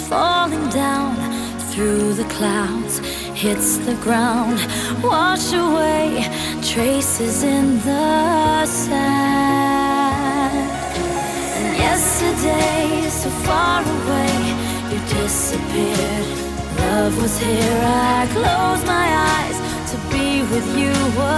falling down through the clouds, hits the ground, wash away traces in the sand. And yesterday, so far away, you disappeared. Love was here, I closed my eyes to be with you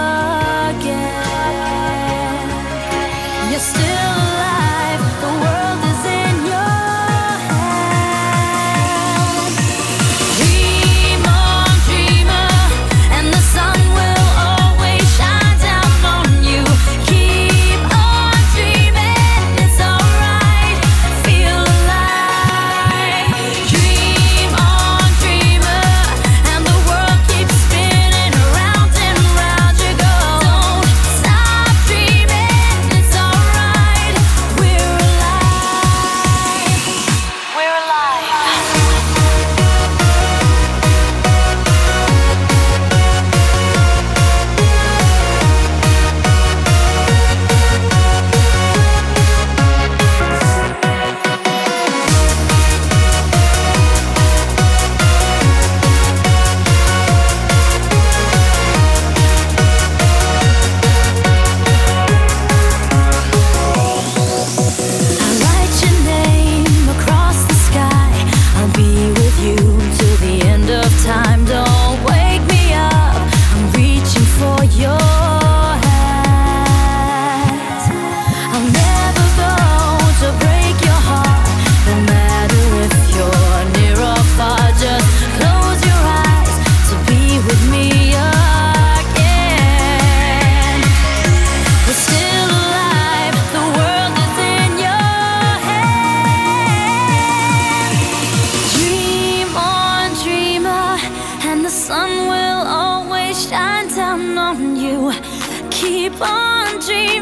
again. You're still alive, the world is in your hands. Dream on, dreamer, and the sun will always shine down on you. Keep on dreaming, it's alright, feel alive. Dream on, dreamer, and the world keeps spinning around and round you go. Don't stop dreaming, it's alright, we're alive. We're alive. I'll write your name across the sky. I'll be with you till the end of time. Don't wake me up, I'm reaching for your hand. I'll never go to break your heart, no matter if you're near or far. Just close your eyes to be with me again. We're still alive, the world is in your hands. Dream on, dreamer, and the sun will always shine down on you. Keep on dreaming.